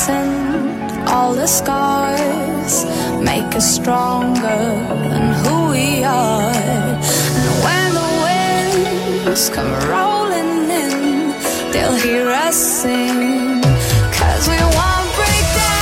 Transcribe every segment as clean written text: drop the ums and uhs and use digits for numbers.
and all the scars make us stronger than who we are. And when the winds come rolling in, they'll hear us sing, 'cause we won't break down.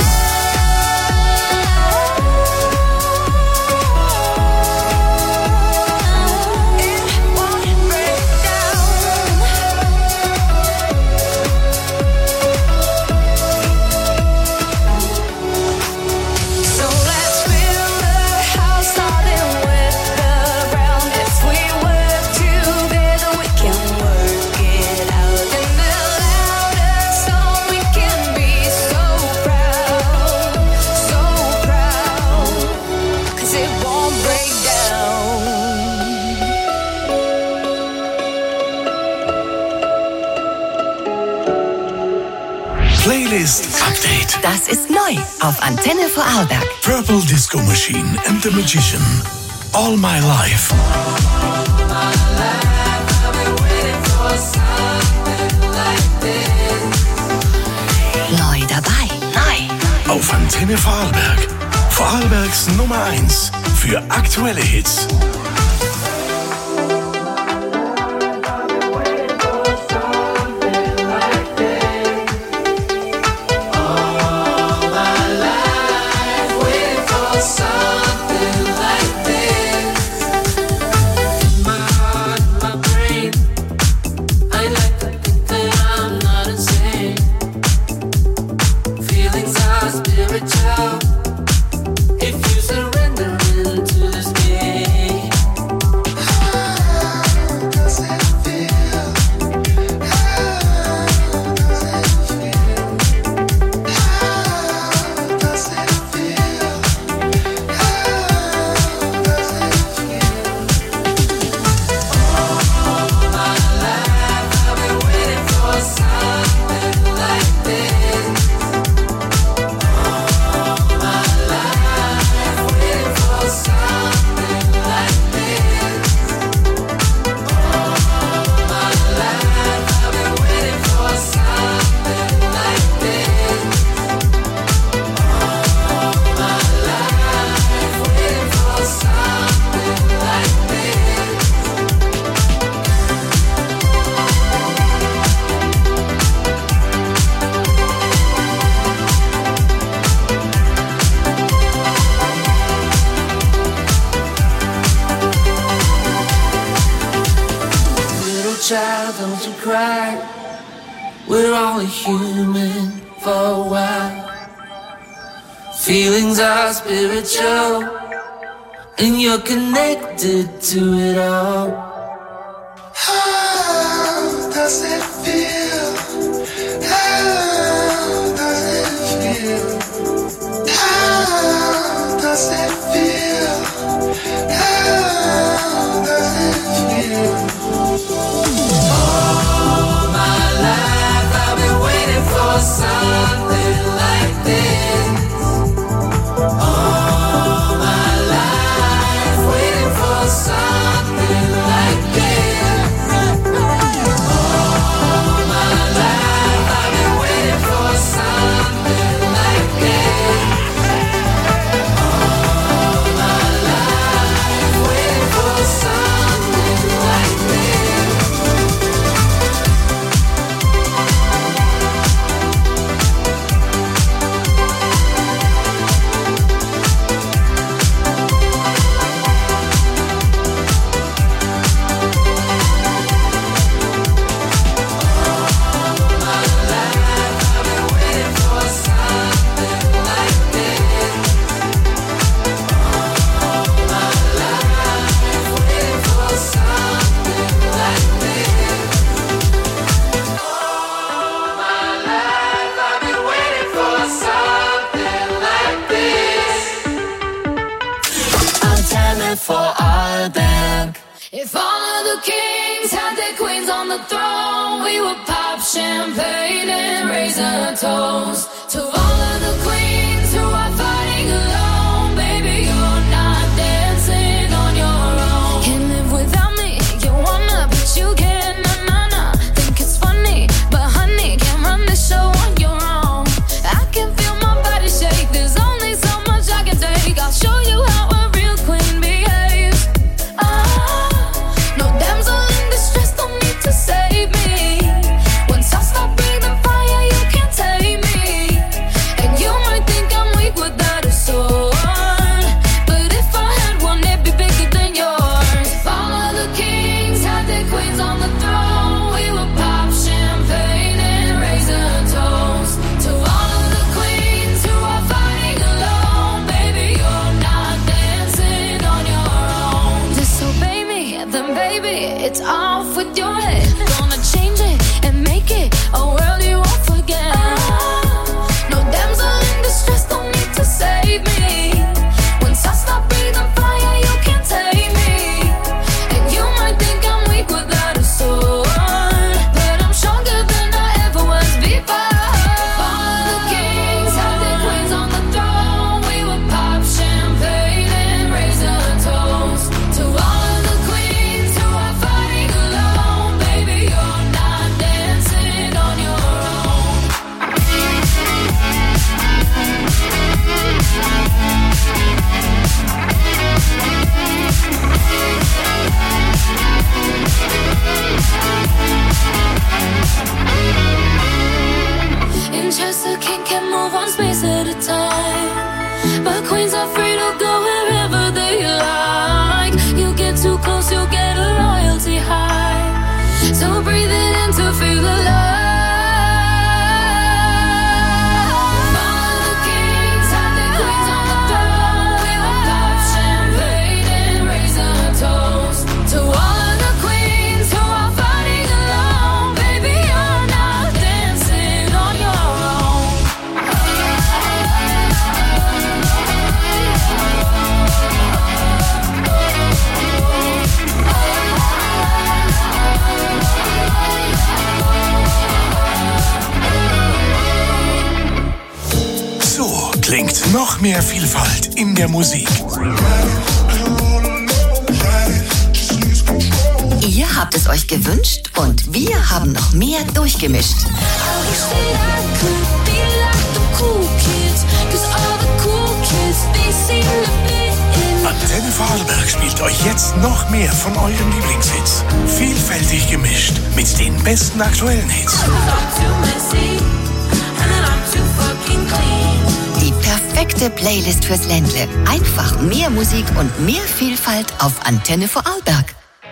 Playlist Update. Das ist neu auf Antenne Vorarlberg. Purple Disco Machine and the Magician. All My Life. Neu dabei. Neu. Auf Antenne Vorarlberg. Vorarlbergs Nummer 1 für aktuelle Hits. Child, don't you cry. We're only human for a while. Feelings are spiritual, and you're connected to it all. How does it feel? How does it feel? How does it feel? How does it feel? All my life I've been waiting for something like this. All my life waiting for something like this. All my life I've been waiting for something like this. All my life waiting for something like this. If all of the kings had their queens on the throne, we would pop champagne and raise a toast to all of the queens who are fighting alone. Baby, you're not dancing on your own. Can't live without me, you wanna, but you can't, nah. Think it's funny, but honey, can't run the show on your own. I can feel baby, it's off with your head. Gonna change it and make it a world you won't forget. No damsel in distress, don't need to save me. Once I stop breathing fire, you can't take me. And you might think I'm weak without a sword, but I'm stronger than I ever was before. All of the kings had their queens on the throne. We would pop champagne and raise a toast to all of the queens who are fighting alone. Baby, you're not dancing on your own. In chess, the king can move one space at a time, but queens are free to go wherever they like. You get too close, you'll get a royalty high. So breathe it in to feel alive. All of the kings had their queens on the throne. We will pop champagne and raise a toast to all of the queens who are fighting alone. Baby, you're not dancing on your own. So klingt noch mehr Vielfalt in der Musik. Ihr habt es euch gewünscht und wir haben noch mehr durchgemischt. I wish that I could be like the cool kids, 'cause all the cool kids, they seem to fit in. Antenne Vorarlberg spielt euch jetzt noch mehr von euren Lieblingshits. Vielfältig gemischt mit den besten aktuellen Hits. I'm too messy, and then I'm too fucking clean. Die perfekte Playlist fürs Ländle. Einfach mehr Musik und mehr Vielfalt auf Antenne Vorarlberg.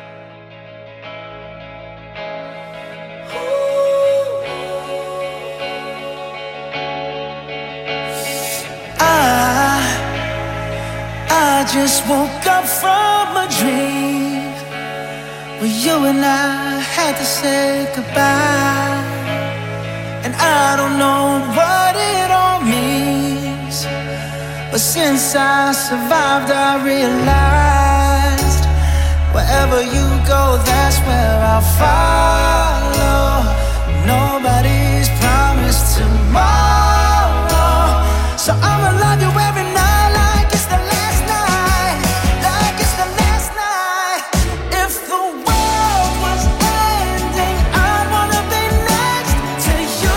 I just woke up from a dream where you and I had to say goodbye. And I don't know what it all means, but since I survived, I realized wherever you go, that's where I'll follow. Nobody's promised tomorrow, so I'ma love you every night like it's the last night, like it's the last night. If the world was ending, I wanna be next to you.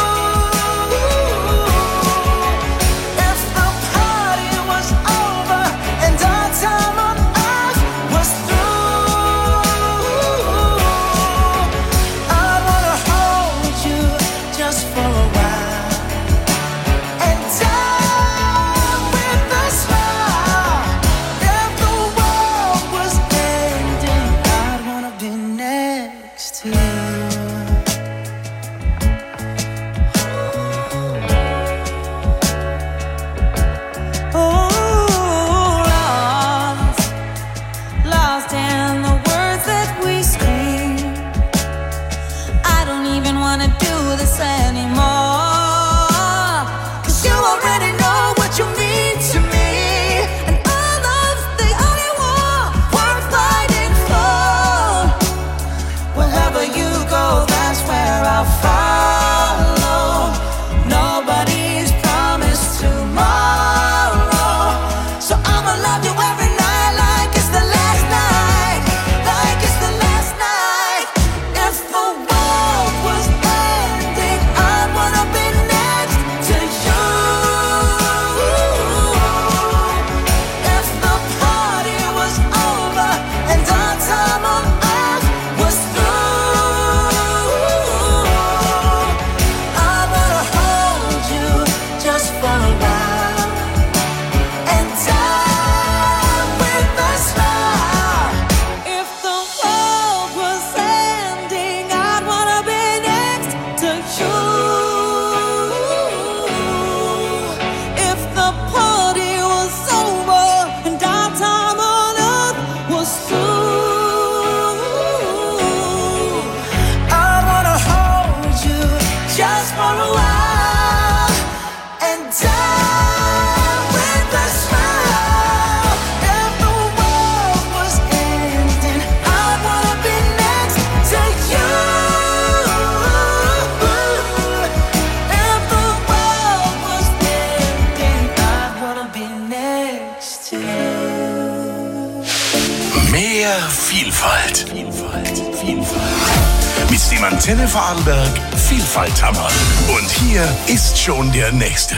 If the party was over and our time on earth was through, I wanna hold you just for a while. Mehr Vielfalt. Mit dem Antenne Vorarlberg Vielfalthammer. Und hier ist schon der nächste.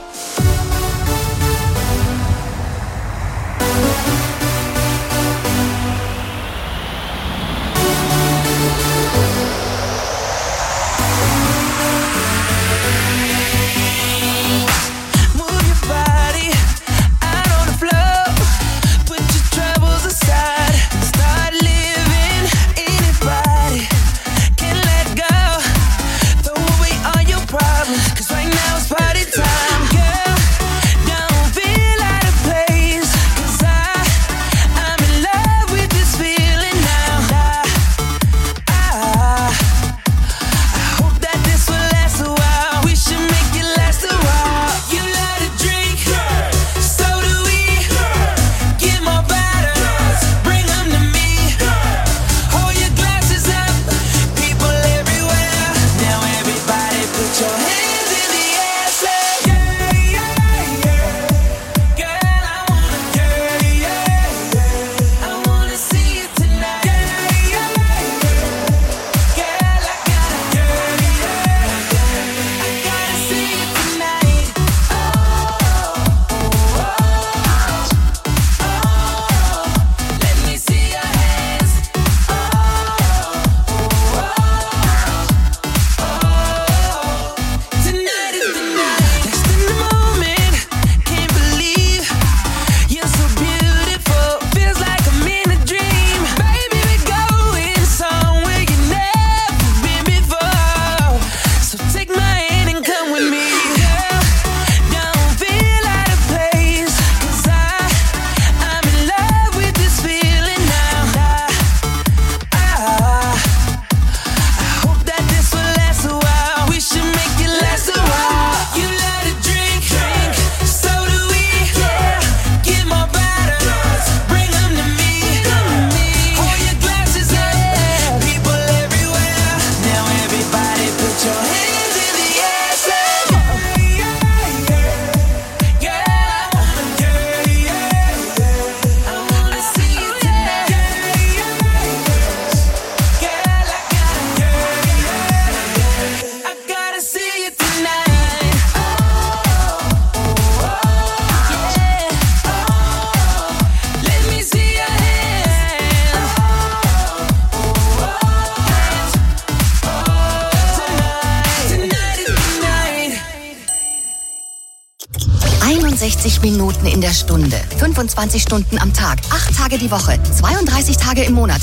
Minuten in der Stunde, 25 Stunden am Tag, 8 Tage die Woche, 32 Tage im Monat,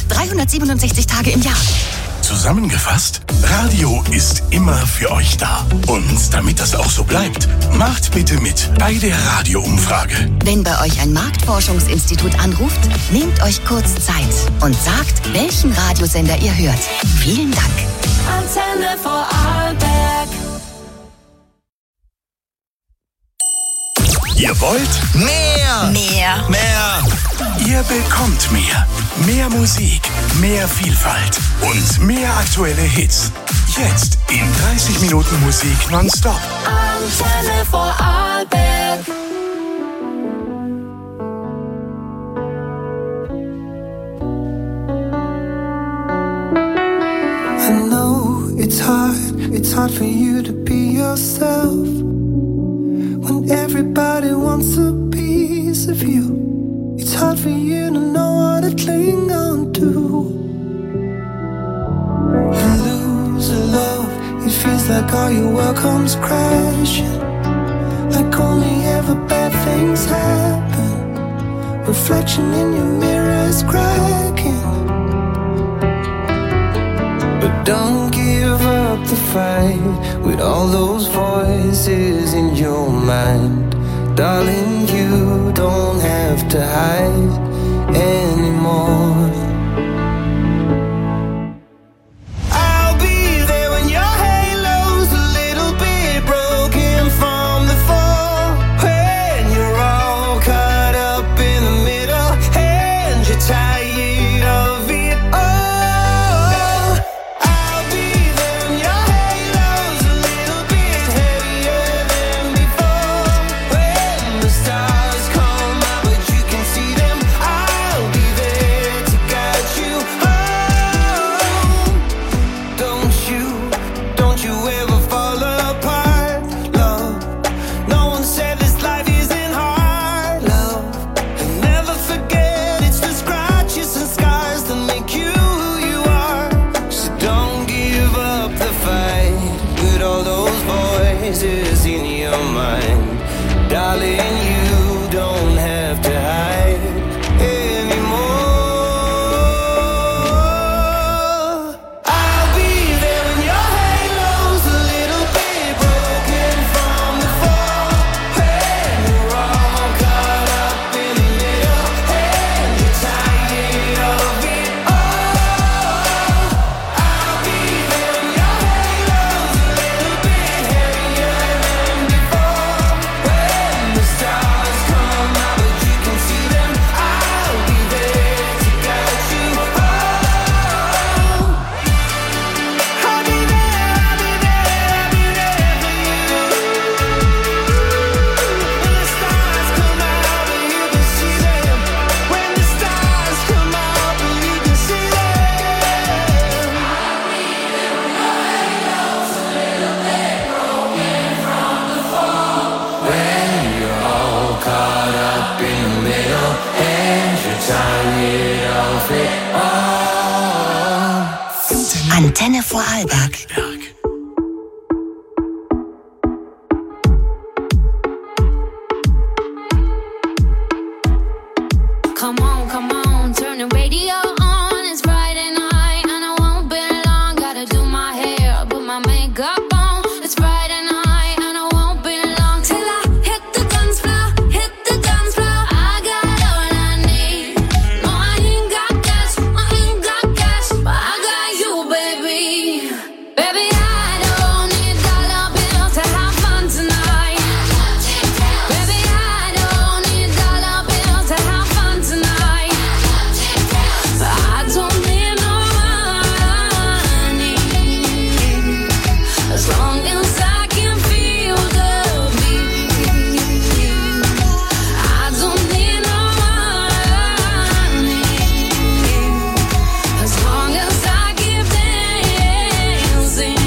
367 Tage im Jahr. Zusammengefasst, Radio ist immer für euch da. Und damit das auch so bleibt, macht bitte mit bei der Radioumfrage. Wenn bei euch ein Marktforschungsinstitut anruft, nehmt euch kurz Zeit und sagt, welchen Radiosender ihr hört. Vielen Dank. Antenne Vorarlberg. Ihr wollt Mehr. Ihr bekommt mehr. Mehr Musik, mehr Vielfalt und mehr aktuelle Hits. Jetzt in 30 Minuten Musik nonstop. Antenne Vorarlberg. I know it's hard for you to be yourself when everybody wants a piece of you. It's hard for you to know what to cling on to. You lose a love, it feels like all your world comes crashing, like only ever bad things happen. Reflection in your mirror is cracking. But don't give up the fight with all those voices in your mind. Darling, you don't have to hide anymore. I'll be there when your halo's a little bit broken from the fall, when you're all caught up in the middle and you're tired of it all. I'll be there when your halo's a little bit heavier than before, when the stars come out but you can see them. I'll be there. darling, you don't have to hide anymore. I'll be there when your halo's a little bit broken from the fall, when you're all caught up in the middle and you're tired of it all. I'll be there when your halo's a little bit heavier than before, when the stars come out but you can see them. I'll be there to guide you home. I'll be there, I'll be there, I'll be there for you. When the stars come out but you can see them. When the stars come out but you can see them. When you're all caught up in the middle and you're tired of it all. Antenne Vorarlberg. Come on, turn the radio on. It's Friday night and I won't be long. Gotta do my hair, put my makeup on. It's Friday night and I won't be long till I hit the dance floor, hit the dance floor. I got all I need. No, I ain't got cash, but I got you, baby. Baby, I don't need dollar bills to have fun tonight. Baby, I don't need dollar bills to have fun tonight. I don't need no money as long as I can feel the beat. I don't need no money as long as I keep dancing.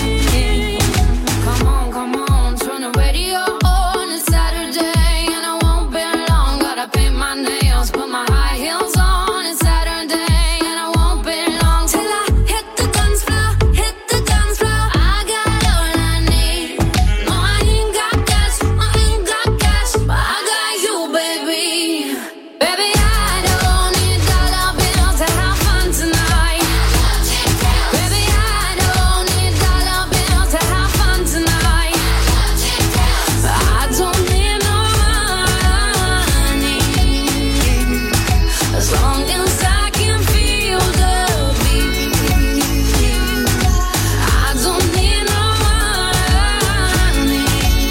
Come on, turn the radio on. It's Saturday and I won't be long. Gotta paint my nails, put my high heels on. It's Saturday and I won't be long till I hit the dance floor, hit the dance floor. I got all I need. No, I ain't got cash, but I got you, baby. Baby, I don't need dollar bills to have fun tonight. Baby, I don't need dollar bills to have fun tonight. I don't need no money as long as I can feel the beat. I don't need no money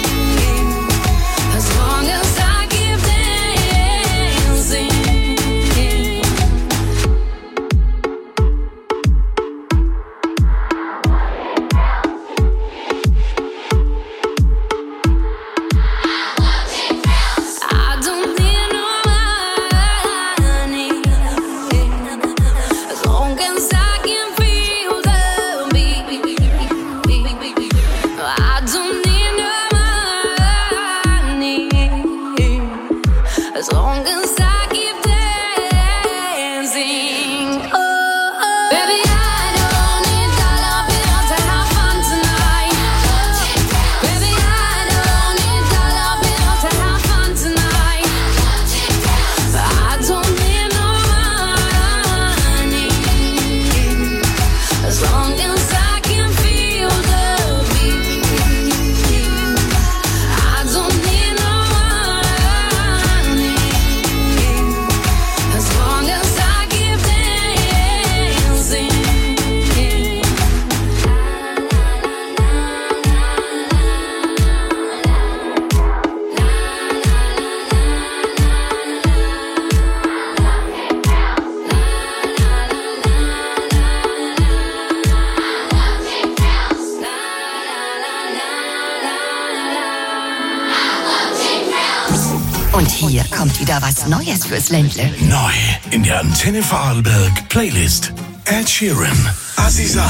as long as I keep dancing. I don't need no money as long as I can feel the beat. I don't need no money as long as I keep dancing. Oh, baby, I don't need dollar bills to have fun tonight. Baby, I don't need dollar bills to have fun tonight. I don't need no money as long as I can feel the beat. I don't need no money as long as I keep dancing. Und hier kommt wieder was Neues fürs Ländle. Neu in der Antenne Vorarlberg Playlist. Ed Sheeran, Aziza.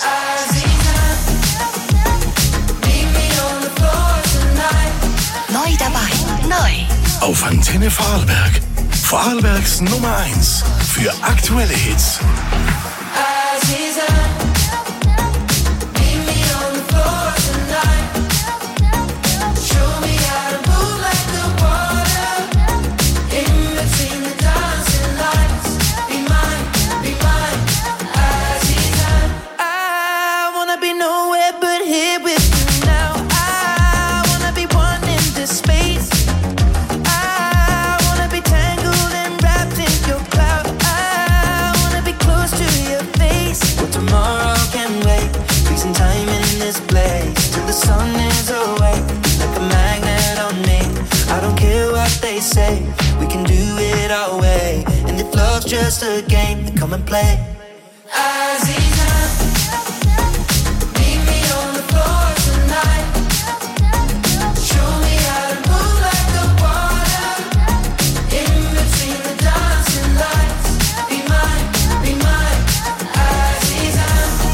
Neu dabei, neu. Auf Antenne Vorarlberg. Vorarlbergs Nummer 1 für aktuelle Hits. Meet me on the floor tonight. Show me how to move like the they say. We can do it our way. And if love's just a game, then come and play. Aziza, meet me on the floor tonight. Show me how to move like the water. In between the dancing lights. Be mine, Aziza.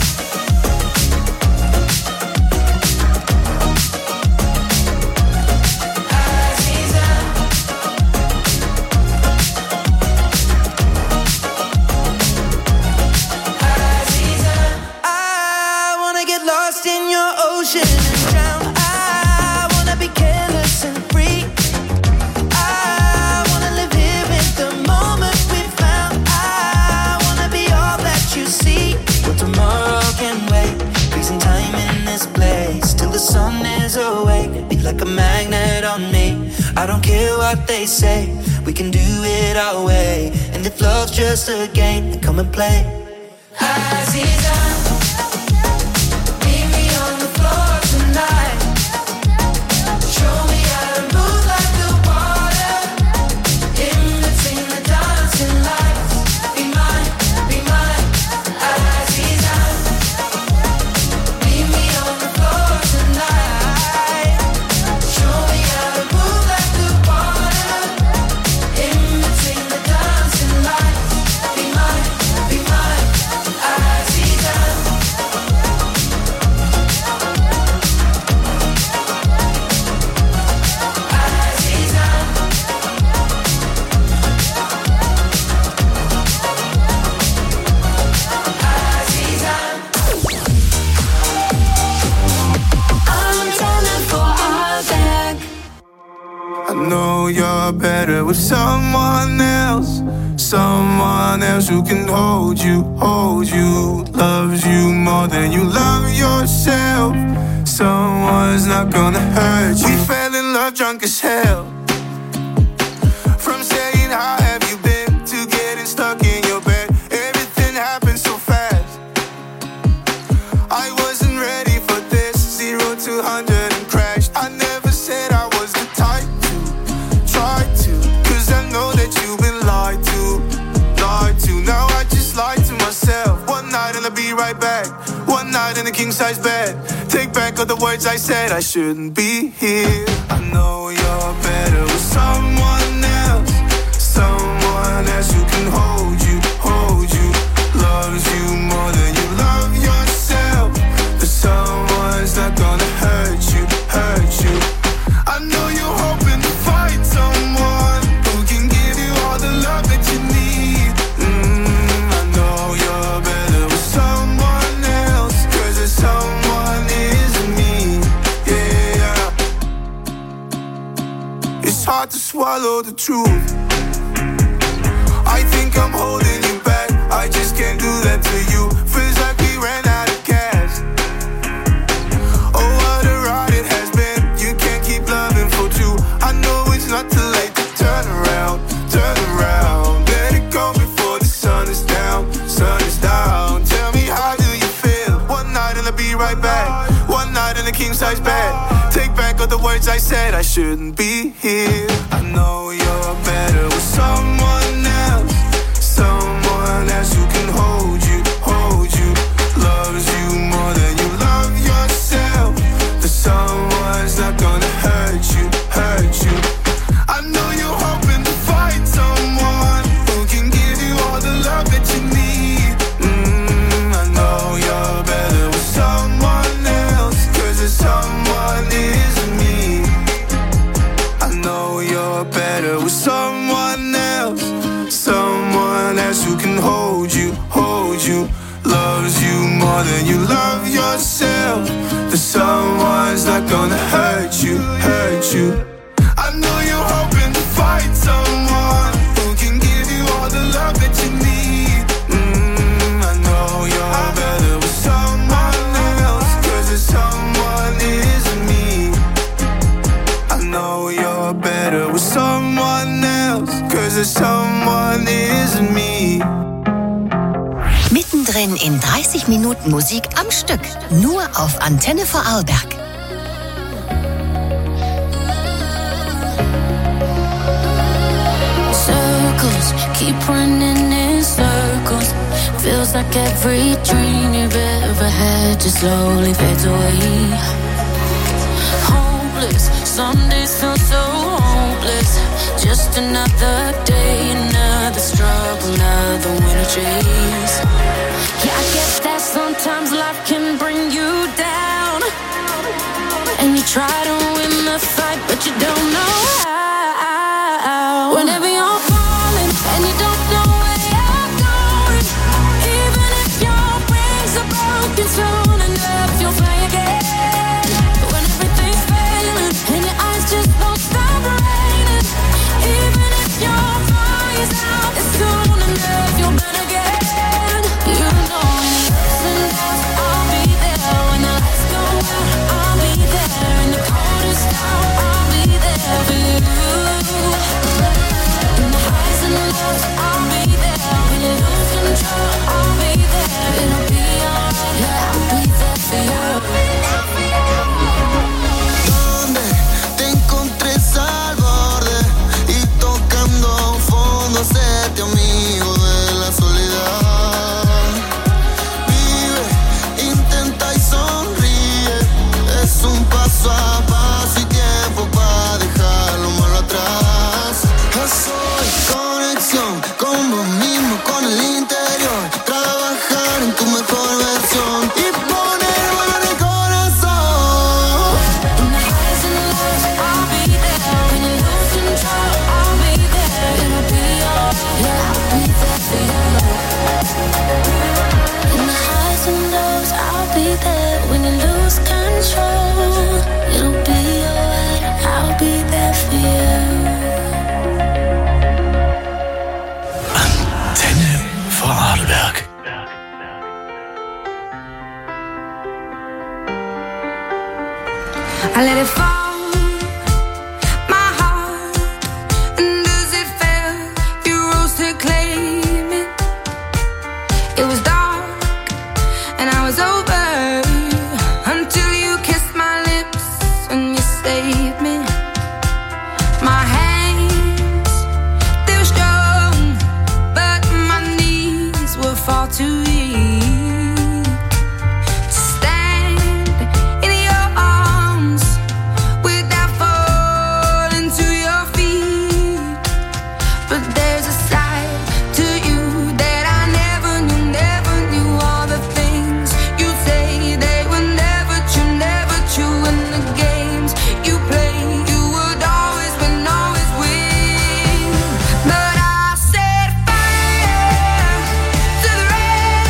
The sun is awake, be like a magnet on me. I don't care what they say, we can do it our way. And if love's just a game, then come and play. Aziza, meet me on the floor tonight. Show me how to move like the water. In between the dancing lights. Be mine, Aziza. Meet me on the floor tonight. Show me how to move like the water. In between the dancing lights. Be mine, Aziza. I know you're better with someone else. Someone else who can hold you, loves you more than you love yourself. Someone's not gonna hurt you. We fell in love drunk as hell. From saying how have you been to getting stuck in your bed. Everything happened so fast. I wasn't ready for this. 0 to 100 and crashed. I never said I was the type to try to, cause I know that you've been lied to. Now I just lied to myself. One night and I'll be right back. One night in a king-size bed. Take back all the words I said. I shouldn't be here. I know you're better with someone else. Someone else who can hold you, loves you more than you love yourself. But someone's not gonna hurt you. I know you're hoping to find someone who can give you all the love that you need. I know you're better with someone else, cause there's someone isn't me. Yeah. It's hard to swallow the truth. I think I'm holding you back. I just can't do that to you. Feels like we ran out of gas. Oh, what a ride it has been. You can't keep loving for two. I know it's not too late to turn around. Let it go before the sun is down. Tell me, how do you feel? One night and I'll be right back. One night in a king-size bed. Take back all the words I said. I shouldn't be here. I know you're better with someone else. Someone else who can hold you, loves you more than you love yourself. But someone's not gonna hurt you. I know you're hoping to find someone who can give you all the love that you need. I know you're better with someone else, cause there's someone isn't me. I know you're better with someone else. Someone else who can hold you, loves you more than you love yourself. But someone's not gonna hurt you. I know you're hoping to find someone who can give you all the love that you need. I know you're better with someone else, cause there's someone isn't me. I know you're better with someone else, cause there's someone isn't me. Mittendrin in 30 Minuten Musik am Stück. Nur auf Antenne Vorarlberg. circles, keep running in circles. Feels like every dream you've ever had just slowly fades away. Hopeless, some days feel so hopeless. Just another day, another struggle, another winter chase. Yeah, I guess that sometimes life can bring you down, and you try to win the fight, but you don't know how. Whenever you're falling and you don't know where you're going, even if your wings are broken, soon enough you'll fly again. When everything's failing and your eyes just won't stop raining, even if your fire's out, it's soon enough you'll burn again. You know when the ups and downs, I'll be there. When the lights go out, I'll be there. In the coldest hour, I'll be there for you. In the highs and lows, I'll be there. When you lose control, I'll be there. It'll be alright, yeah, I'll be there for you. ¿Dónde te encontré al borde y tocando fondo, séte amigo de la soledad? Vive, intenta y sonríe, es un paso a paso y tiempo para dejar lo malo atrás. Soy conexión con vos mismo, con el interior, trabajar en tu mejor versión y poner valor en el corazón. In the highs and lows, I'll be there. When you lose control, I'll be there. It'll be alright, yeah, I'll be there for you. In the highs and lows, I'll be there. When you lose control, it'll be alright, I'll be there for you. Antenne Vorarlberg. I let it fall, my heart, and as it fell, you rose to claim it. It was dark, and I was over, until you kissed my lips and you saved me. My hands, they were strong, but my knees were far too weak to stand in your arms without falling to your feet. But there's a side to you that I never knew. All the things you say, they were never true, never true. And the games you play, you would always win, always win. But I set fire to the rain.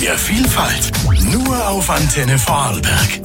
Mehr Vielfalt. Nur auf Antenne Vorarlberg.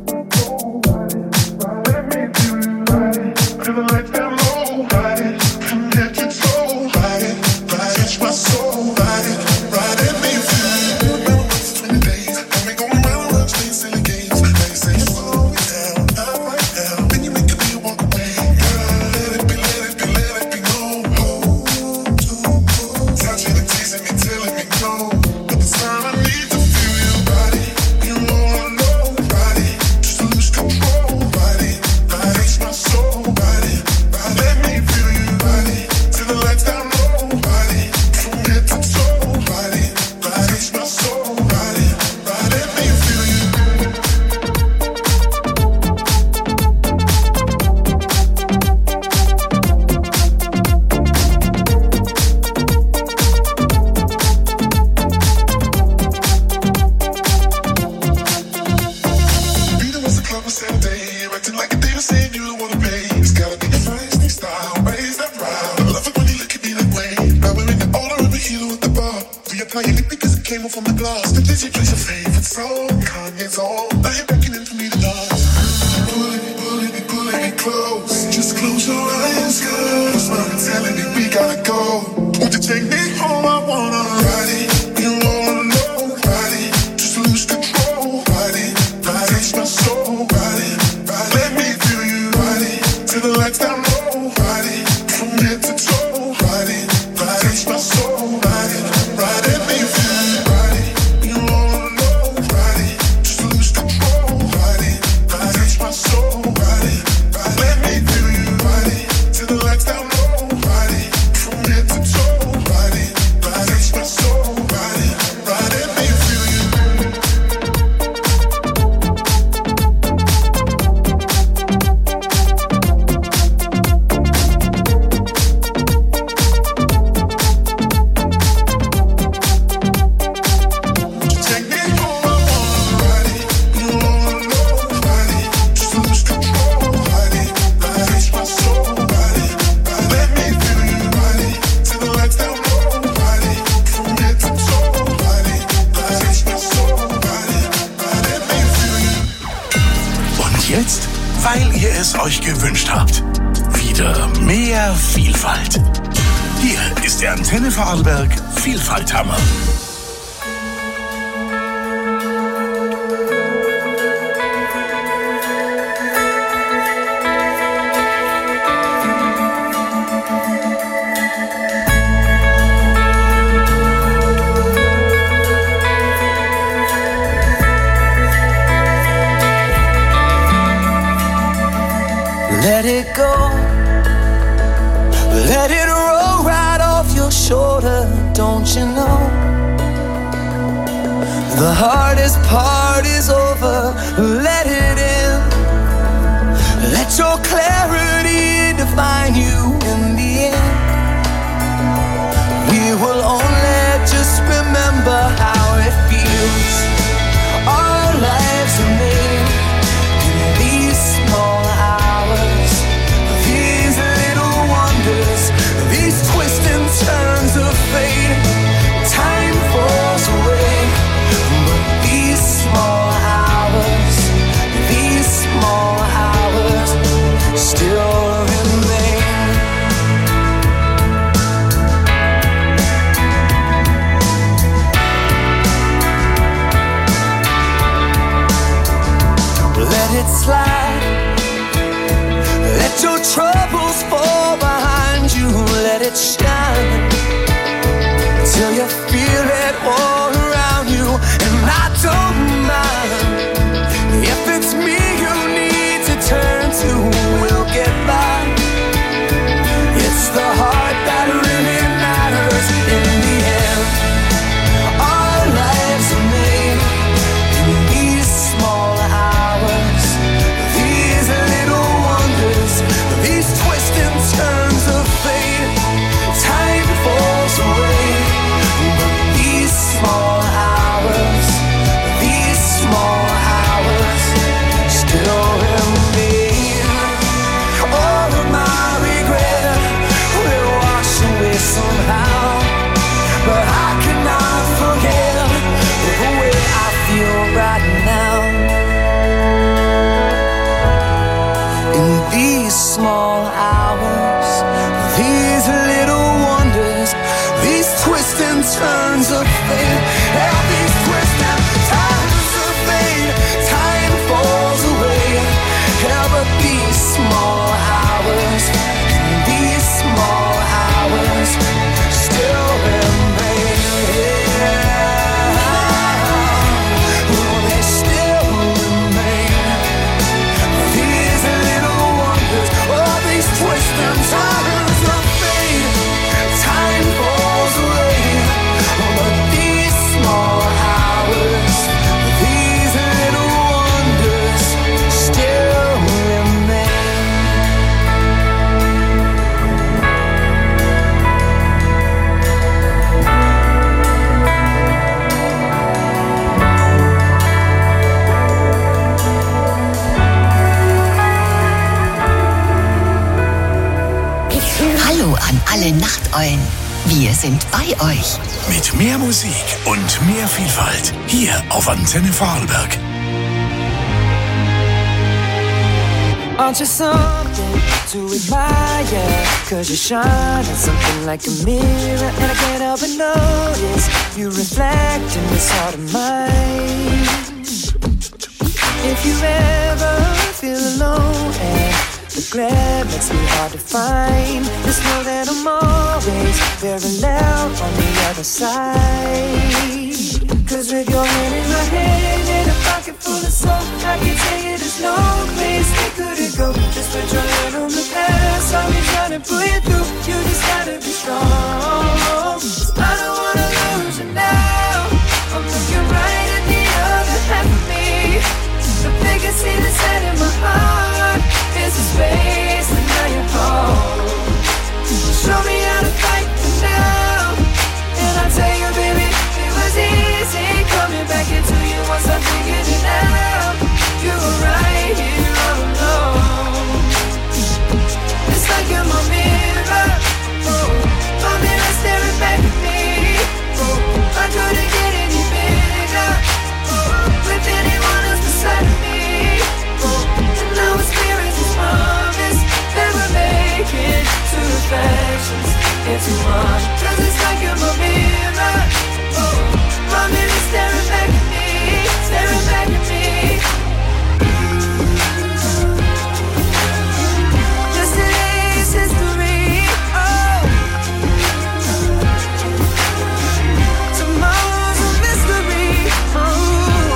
Weil ihr es euch gewünscht habt. Wieder mehr Vielfalt. Hier ist der Antenne Vorarlberg Vielfalthammer. Let it go, let it roll right off your shoulder, don't you know? The hardest part is over, let it in. Let your clarity define you in the end. We will only just remember how it feels. Our lives are made in these small hours. These little wonders, these twists and turns of fate. Time falls away, but these small hours still remain. Let it slide. Let your troubles fall behind you. Let it shine till you feel it all around you. And I don't mind if it's me you need to turn to. We'll get by. It's the heart that really matters in the end. Our lives are made in these small hours. These little wonders, these twists and turns of fate. Time falls away, but times of fate. All these twists and times of fate. Time falls away. Yeah, but these small hours, these small hours still remain. Oh, they still remain. These little wonders, all these twists and turns of fate. Time falls away, but these small hours, these little wonders still remain. Hallo an alle Nachteulen. Wir sind bei euch. Mit mehr Musik und mehr Vielfalt. Hier auf Antenne Vorarlberg. Aren't you something to admire? 'Cause you shine at something like a mirror, and I can't help but notice you reflect in this heart of mine. If you ever feel alone and the glare makes me hard to find, just know that I'm always very loud on the other side. 'Cause with your hand in my hand and a pocket full of soap, I can tell you there's no place we couldn't go. Just put your hand on the past, I'll be trying to pull you through. You just gotta be strong. I don't wanna lose you now. I'm looking right at the other half of me. The biggest thing that's set in my heart is the space and now you're home. Show me how to fight for now, and I'll tell you, baby, it was easy coming back into you once I figured it out. You were right here all alone. It's like you're my mirror, oh, my mirror staring back at me. Oh, I couldn't get any bigger, oh, with anyone else beside of me. Oh, and now it's clear as this promise that we're making two reflections into one. 'Cause it's like you're my mirror, oh, my mirror staring back at me, staring back at me. Yesterday's history, oh, tomorrow's a mystery, oh.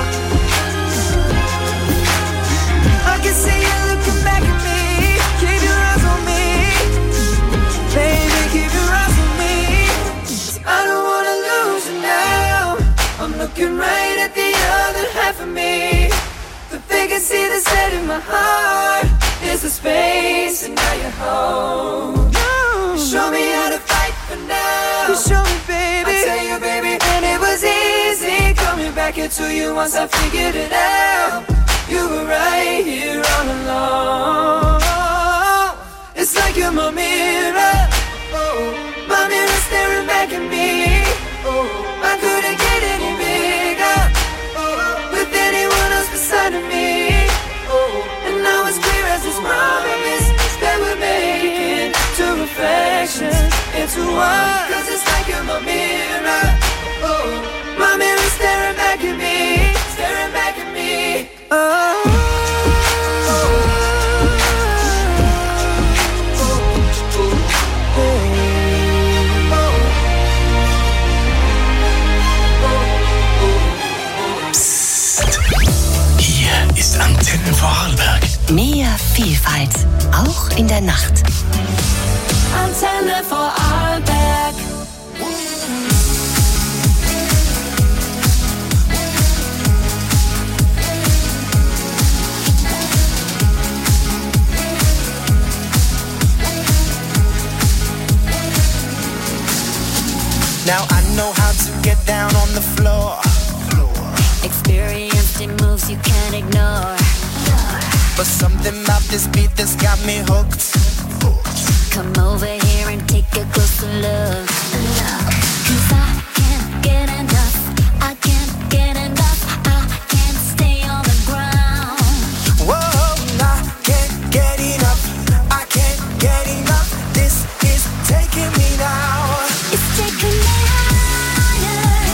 I can see you looking back at me. Keep your eyes on me, baby, keep your eyes on me. I don't wanna lose you now. I'm looking right at the other half of me. The vacancy that's set in my heart is the space, and now you're home. Show me how to fight for now. You show me, baby. I tell you, baby, and it was easy coming back into you once I figured it out. You were right here all along. It's like you're my mirror, oh, my mirror staring back at me. Oh, I couldn't get any bigger, oh, with anyone else beside of me. Oh, and now it's clear as this promise that we're making two reflections into one. 'Cause it's like you're my mirror, oh, my mirror staring back at me, staring back at me. Oh. Ist Antenne Vorarlberg. Mehr Vielfalt, auch in der Nacht. Antenne Vorarlberg. Now I know how to get down on the floor. Experienced in moves you can't ignore. But something about this beat that's got me hooked. Come over here and take a closer look. 'Cause I can't get enough. I can't get enough. I can't stay on the ground. Whoa, I can't get enough. I can't get enough. This is taking me now. It's taking me higher.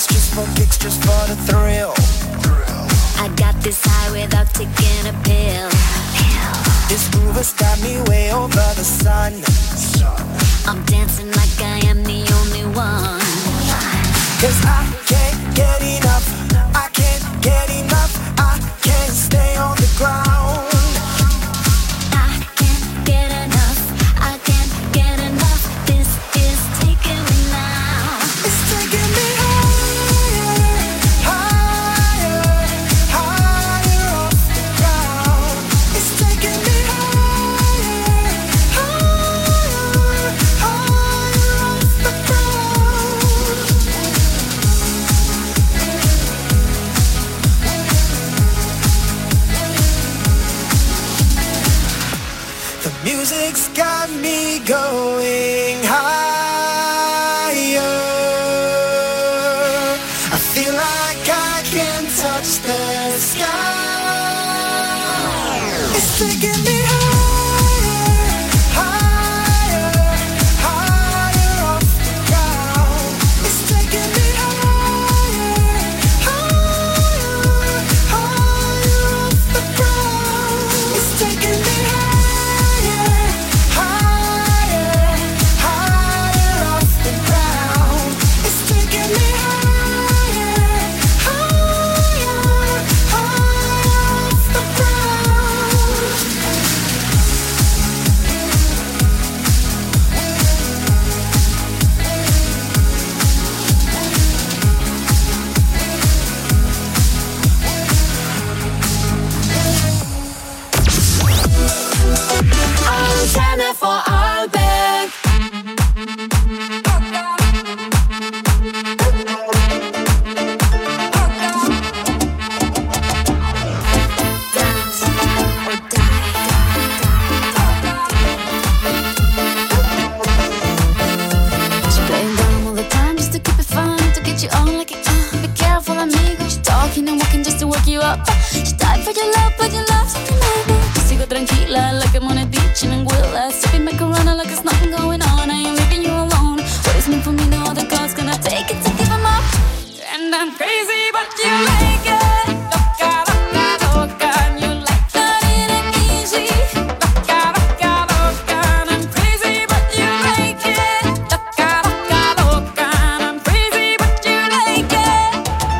It's just for kicks, just for the thrill. I got this high without taking a pill. This groove has got me way over the sun. I'm dancing like I am the only one. 'Cause I can't get enough. I can't get enough. I can't stay on the ground. I can't get enough. I can't get enough. This is taking me now. It's taking me higher, higher, higher off the ground. It's taking me higher, higher, higher off the ground. The music's got me going higher. I feel like I can touch the sky. It's taking me higher, higher, higher off the ground. It's taking me higher, higher, higher off the ground. It's taking me higher, higher, higher off the ground. It's taking me higher, higher, higher off the ground. Antenne for Arlberg. Dance or die. She playing dumb all the time just to keep it fun, to get you on like it. Be careful, amigo. She's talking and walking just to work you up. She died for your love, but your love's something maybe. Sigo tranquila like I'm on a beach in Anguilla, sipping macarona like there's nothing going on. I ain't leaving you alone. What is meant for me, no other God's gonna take it to give him up. And I'm crazy, but you like it. Loca, loca, loca, and you like that it ain't easy. Loca, loca, loca, and I'm crazy, but you like it. Loca, loca, loca, and I'm crazy, but you like it.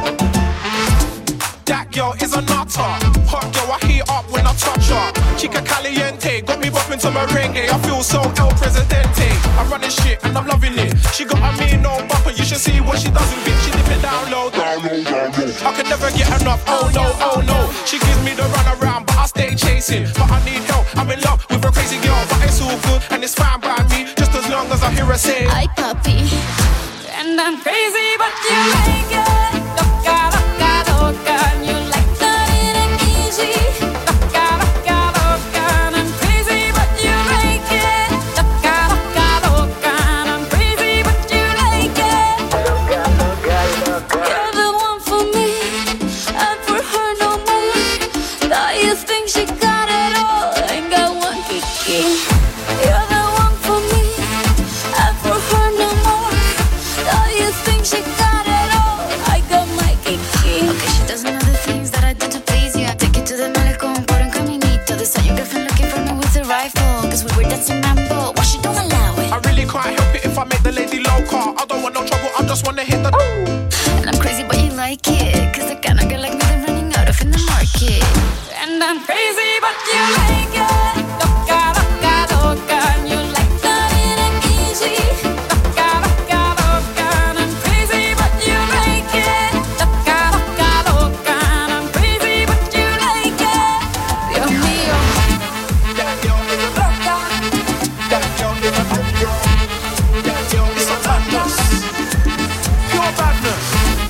That girl is a nutter. Hot girl, I heat up when I touch her. Chica caliente, got me bopping to merengue. I feel so El Presidente. I'm running shit and I'm loving it. She got a mean no bumper, you should see what she does with it. She dip it down low, down low, down low. I can never get enough, oh no, oh no. She gives me the run around, but I stay chasing. But I need help, I'm in love with a crazy girl. But it's all good and it's fine by me, just as long as I hear her say Ay, papi. And I'm crazy, but you like it. Loca, loca, loca, and you like that it ain't easy. Loca, loca, loca, and I'm crazy, but you like it. Loca, loca, loca, and I'm crazy, but you like it. You're the one for me, and for her no more. Now you think she got it all, ain't got one kiki. You're the one for me, and for her no more. Now you think she got it all, I got my kiki. Okay, she does other things that I do to please you. I take you to the malecón por un caminito. They saw your girlfriend looking for me with a rifle, 'cause we were dancing mambo. Why she don't allow it? I really can't help it if I make the lady loca. I don't want no trouble, I just wanna hit the And I'm crazy, but you like it, 'cause the kind of girl like me they're running out of in the market. And I'm crazy, but you like it. Loca, loca, loca, and you like that it ain't easy. Loca, loca, loca, and I'm crazy, but you like it. Loca, loca, loca, and I'm crazy, but you like it. Dios mío. That girl is a loca. That girl is a loca. That girl is a badness. Pure badness.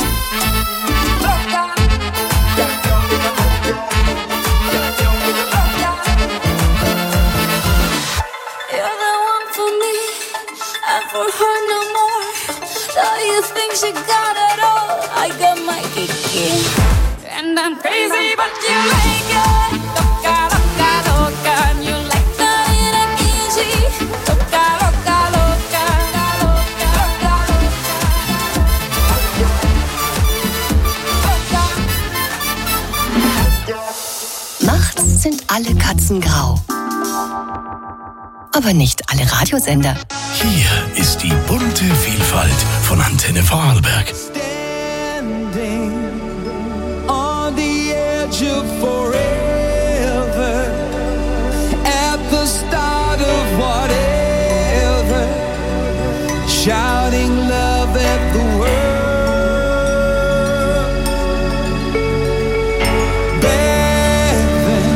Loca. That girl is a loca. That girl is a loca. You're the one for me, and for her no more. Now you think she got it all, I got my kiki. And I'm crazy, but you like it. Loca, loca, loca, and you like that it ain't easy. Loca, loca, loca, loca, loca, loca. Katzengrau. Aber nicht alle Radiosender. Hier ist die bunte Vielfalt von Antenne Vorarlberg. Standing on the edge of forever, at the start of whatever, shouting love at the world. Back then,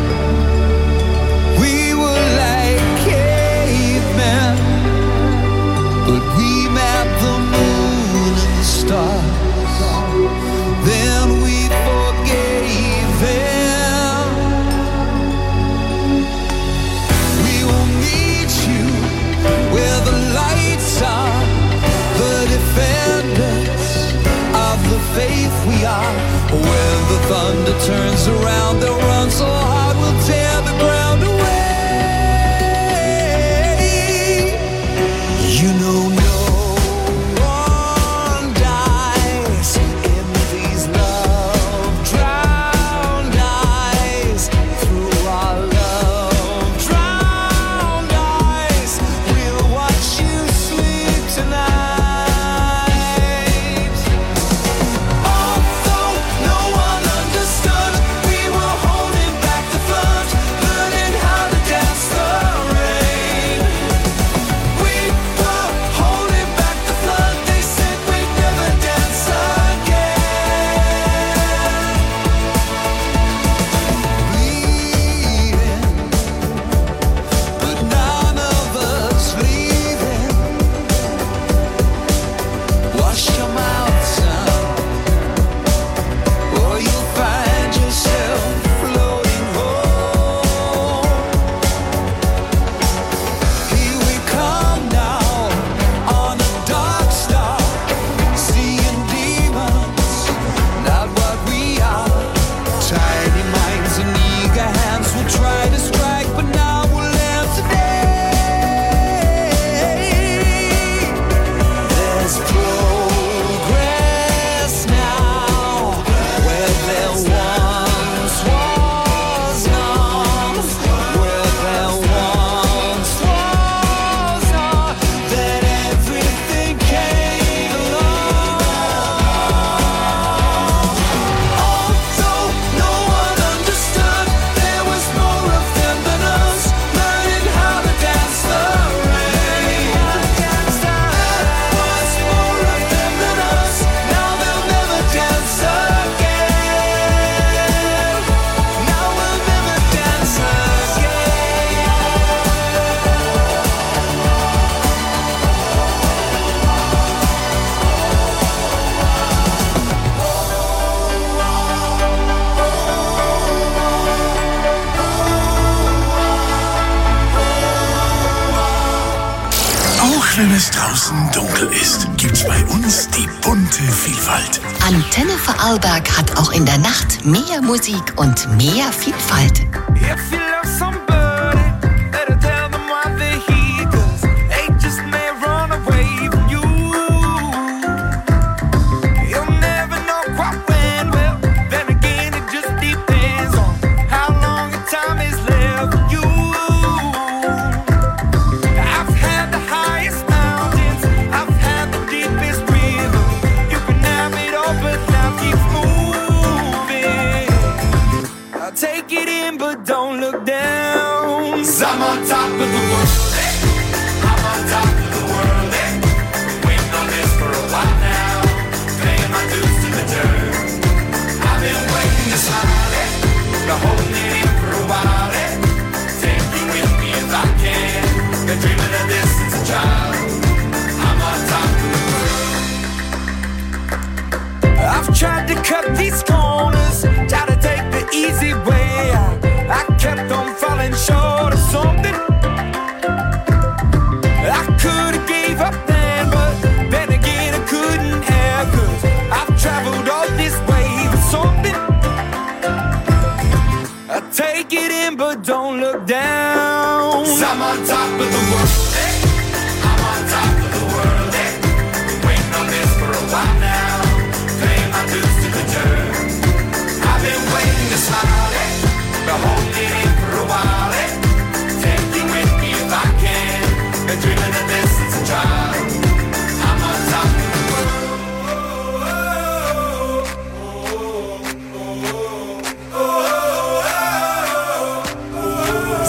we were like cavemen, but we mapped the moon and the stars. Then we forgave them. We will meet you where the lights are, the defenders of the faith we are. When the thunder turns around, they'll run so hard we'll tear the ground away. You know no one dies in these love-drowned eyes. Through our love-drowned eyes, we'll watch you sleep tonight. Although no one understood, we were holding back the flood, learning how to dance the rain. We were holding back the flood, they said we'd never dance again. Bleeding, but none of us leaving. Wash your mouth, son, or you'll find yourself floating home. Here we come now on a dark star, seeing demons, not what we are. Tiny minds and eager hands will try to strike, but now we'll land today. There's progress now, where there once was none, where there once was none, that everything came along. Although no one understood, there was more of them than us, learning how to dance the rain. There was more of them than us, now they'll never dance again. Now we'll never dance again. Auch wenn es draußen dunkel ist, gibt's bei uns die bunte Vielfalt. Antenne Vorarlberg hat auch in der Nacht mehr Musik und mehr Vielfalt. If you love somebody, better tell them why they're here, 'cause they just may run away from you. You'll never know quite when, well, then again it just depends on how long your time is left for you. I've had the highest mountains, I've had the deepest river. You can have it all, but now keep moving. I'll take it in, but don't look down. 'Cause I'm on top of the world. Hey. I'm on top of the world. Hey. Been waiting on this for a while now, paying my dues to the dirt. I've been waiting to smile. Hey. Been holding it in for a while. Hey. Take you with me if I can. Been dreaming of this since a child. I'm on top of the world. I've tried to cut these corners, try to take the easy way out. I kept on falling short of something. I could have gave up then, but then again I couldn't have, 'cause I've traveled all this way for something. I take it in, but don't look down. 'Cause I'm on top of the world. Hey. I'm on top of the world. Hey. Been waiting on this for a while now, paying my dues to the dirt. I've been waiting to smile. Hey. Been holding it in for a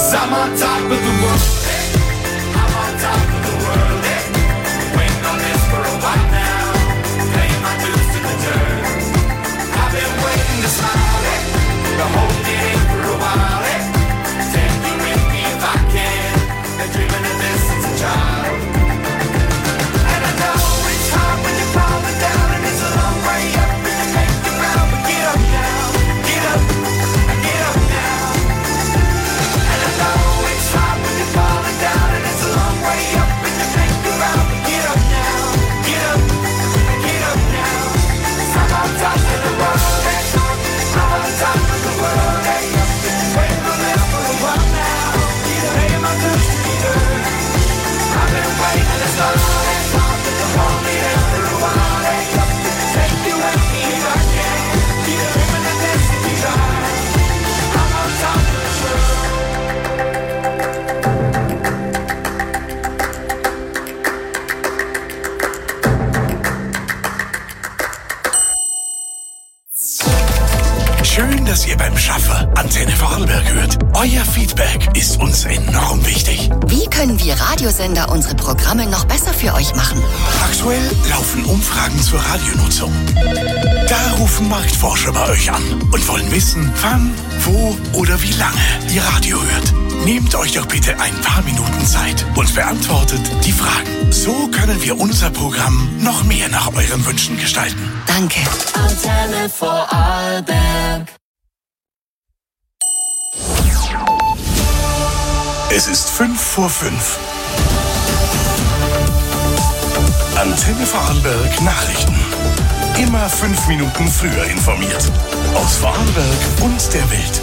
'cause I'm on top of the world. I'm on top of the world. Waiting on this for a while now. Paying my dues to the dirt. I've been waiting to smile. To hold it in for a while. Take you with me if I can. Been dreaming of this since a child. And I know it's hard when you're falling down, and it's a long way up and you make the ground. But get up now, get up, get up now. And I know it's hard when you're falling down, and it's a long way up and you make the ground. But get up now, get up, get up now. 'Cause I'm on top of the world. I'm on top of the world. Waiting on this for a while now. Paying my dues to the dirt. I've been waiting as long as possible to hold it in for a while. Take you with me if I can. Dreaming of this to be right. I'm on top of the world. Schön, dass ihr beim Schaffen Antenne Vorarlberg hört. Euer Feedback ist uns enorm wichtig. Wie können wir Radiosender unsere Programme noch besser für euch machen? Aktuell laufen Umfragen zur Radionutzung. Da rufen Marktforscher bei euch an und wollen wissen, wann, wo oder wie lange ihr Radio hört. Nehmt euch doch bitte ein paar Minuten Zeit und beantwortet die Fragen. So können wir unser Programm noch mehr nach euren Wünschen gestalten. Danke. Antenne Vorarlberg. Es ist 5:05. Antenne Vorarlberg Nachrichten. Immer 5 Minuten früher informiert. Aus Vorarlberg und der Welt.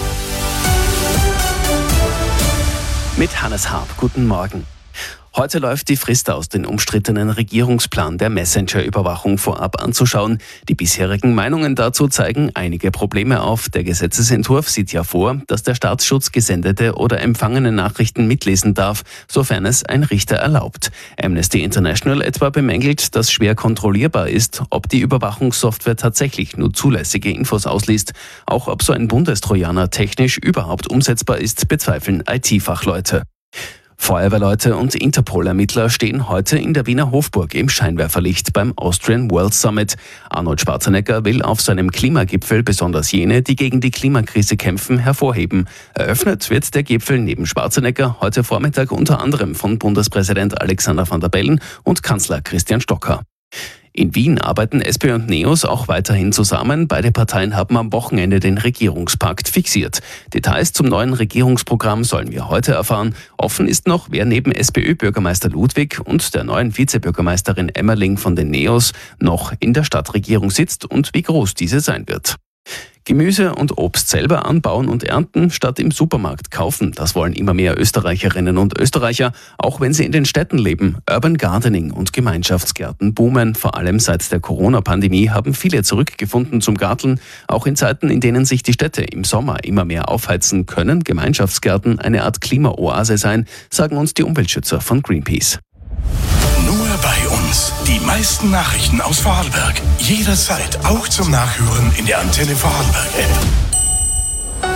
Mit Hannes Harp, guten Morgen. Heute läuft die Frist aus, den umstrittenen Regierungsplan der Messenger-Überwachung vorab anzuschauen. Die bisherigen Meinungen dazu zeigen einige Probleme auf. Der Gesetzesentwurf sieht ja vor, dass der Staatsschutz gesendete oder empfangene Nachrichten mitlesen darf, sofern es ein Richter erlaubt. Amnesty International etwa bemängelt, dass schwer kontrollierbar ist, ob die Überwachungssoftware tatsächlich nur zulässige Infos ausliest. Auch ob so ein Bundestrojaner technisch überhaupt umsetzbar ist, bezweifeln IT-Fachleute. Feuerwehrleute und Interpol-Ermittler stehen heute in der Wiener Hofburg im Scheinwerferlicht beim Austrian World Summit. Arnold Schwarzenegger will auf seinem Klimagipfel besonders jene, die gegen die Klimakrise kämpfen, hervorheben. Eröffnet wird der Gipfel neben Schwarzenegger heute Vormittag unter anderem von Bundespräsident Alexander Van der Bellen und Kanzler Christian Stocker. In Wien arbeiten SP und NEOS auch weiterhin zusammen. Beide Parteien haben am Wochenende den Regierungspakt fixiert. Details zum neuen Regierungsprogramm sollen wir heute erfahren. Offen ist noch, wer neben SPÖ-Bürgermeister Ludwig und der neuen Vizebürgermeisterin Emmerling von den NEOS noch in der Stadtregierung sitzt und wie groß diese sein wird. Gemüse und Obst selber anbauen und ernten, statt im Supermarkt kaufen. Das wollen immer mehr Österreicherinnen und Österreicher, auch wenn sie in den Städten leben. Urban Gardening und Gemeinschaftsgärten boomen. Vor allem seit der Corona-Pandemie haben viele zurückgefunden zum Garteln. Auch in Zeiten, in denen sich die Städte im Sommer immer mehr aufheizen, können Gemeinschaftsgärten eine Art Klimaoase sein, sagen uns die Umweltschützer von Greenpeace. Nur bei uns. Die meisten Nachrichten aus Vorarlberg. Jederzeit auch zum Nachhören in der Antenne Vorarlberg App.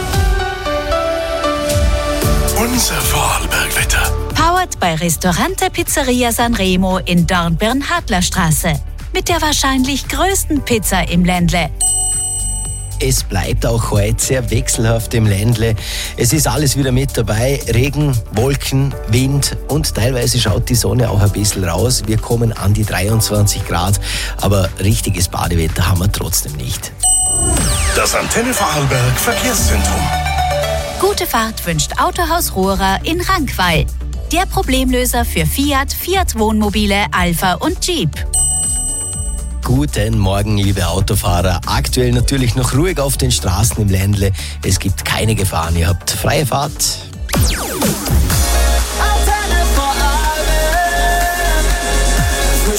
Unser Vorarlberg-Wetter. Powered bei Ristorante Pizzeria Sanremo in Dornbirn-Hadlerstraße. Mit der wahrscheinlich größten Pizza im Ländle. Es bleibt auch heute sehr wechselhaft im Ländle. Es ist alles wieder mit dabei. Regen, Wolken, Wind und teilweise schaut die Sonne auch ein bisschen raus. Wir kommen an die 23 Grad, aber richtiges Badewetter haben wir trotzdem nicht. Das Antenne Vorarlberg Verkehrszentrum. Gute Fahrt wünscht Autohaus Rohrer in Rankweil. Der Problemlöser für Fiat, Fiat Wohnmobile, Alfa und Jeep. Guten Morgen, liebe Autofahrer. Aktuell natürlich noch ruhig auf den Straßen im Ländle. Es gibt keine Gefahren. Ihr habt freie Fahrt. Antenne Vorarlberg.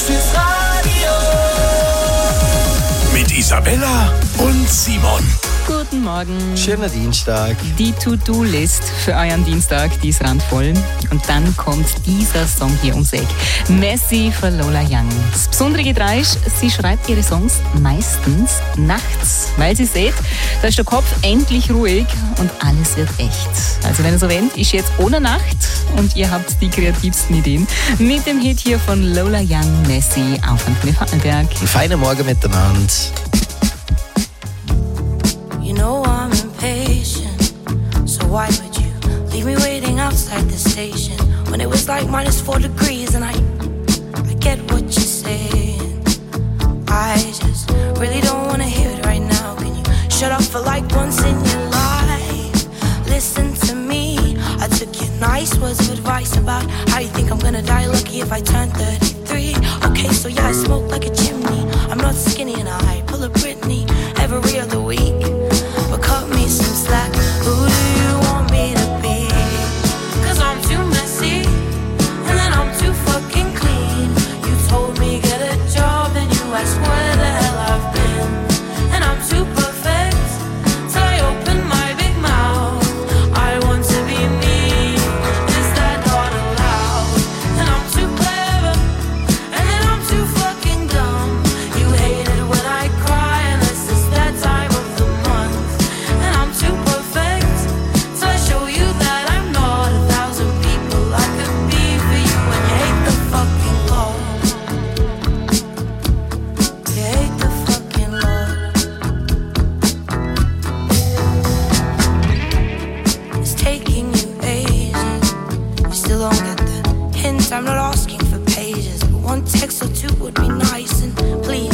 Frühstücksradio. Mit Isabella und Simon. Guten Morgen. Schöner Dienstag. Die To-Do-List für euren Dienstag, die ist randvoll. Und dann kommt dieser Song hier ums Eck. Messi von Lola Young. Das Besondere daran ist, sie schreibt ihre Songs meistens nachts, weil sie sieht, da ist der Kopf endlich ruhig und alles wird echt. Also wenn ihr so wollt, ist jetzt ohne Nacht und ihr habt die kreativsten Ideen mit dem Hit hier von Lola Young, Messi auf Antenne Vorarlberg. Ein feiner Morgen miteinander. You know I'm impatient, so why would you leave me waiting outside the station when it was like -4 degrees and I get what you're saying. I just really don't wanna hear it right now. Can you shut up for like once in your life? Listen to me, I took your nice words of advice about how you think I'm gonna die lucky if I turn 33. Okay, so yeah, I smoke like a chimney. I'm not skinny and I pull a Britney every other week. But cut me some slack, who do you want me to be? 'Cause I'm too messy, and then I'm too fucking clean. You told me get a job, then you asked where the hell I've been. And I'm too perfect, till I open my big mouth. I want to be me, is that not allowed? And I'm too clever, and then I'm too fucking dumb. You hate it when I cry, unless it's that time of the month. And I'm too perfect, so I show you that I'm not 1,000 people I could be for you. And you hate the fucking Lord. You hate the fucking Lord. It's taking you ages. You still don't get the hint. I'm not asking for pages, but one text or two would be nice. And please